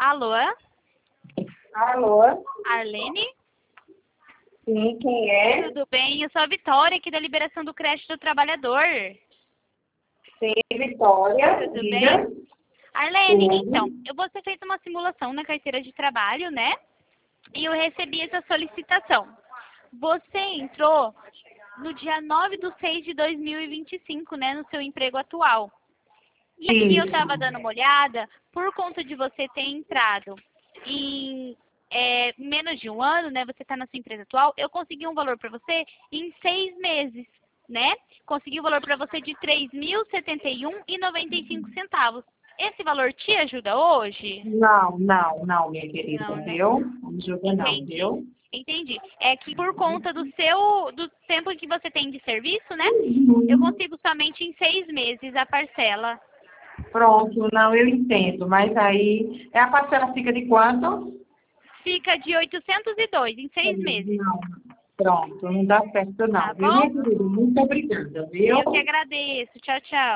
Alô? Alô? Arlene? Sim, quem é? Tudo bem? Eu sou a Vitória, aqui da Liberação do Crédito do Trabalhador. Sim, Vitória. Tudo Diga. bem? Arlene, Sim. então, você fez uma simulação na carteira de trabalho, né? E eu recebi essa solicitação. Você entrou no dia 9/6/2025, né, no seu emprego atual. E aqui eu estava dando uma olhada, por conta de você ter entrado em menos de um ano, né? Você está na sua empresa atual, eu consegui um valor para você em 6 meses, né? Consegui um valor para você de R$ 3.071,95. Esse valor te ajuda hoje? Não, minha querida, Não, né? viu? Não ajuda não, Entendi. viu? Entendi. É que por conta do tempo que você tem de serviço, né? Eu consigo somente em 6 meses a parcela. Pronto, não, eu entendo, mas aí, a parcela fica de quanto? Fica de 802 em 6 meses. Não, pronto, não dá certo Tá não, viu, bom? minha querida? Muito obrigada, viu? Eu que agradeço. Tchau, tchau.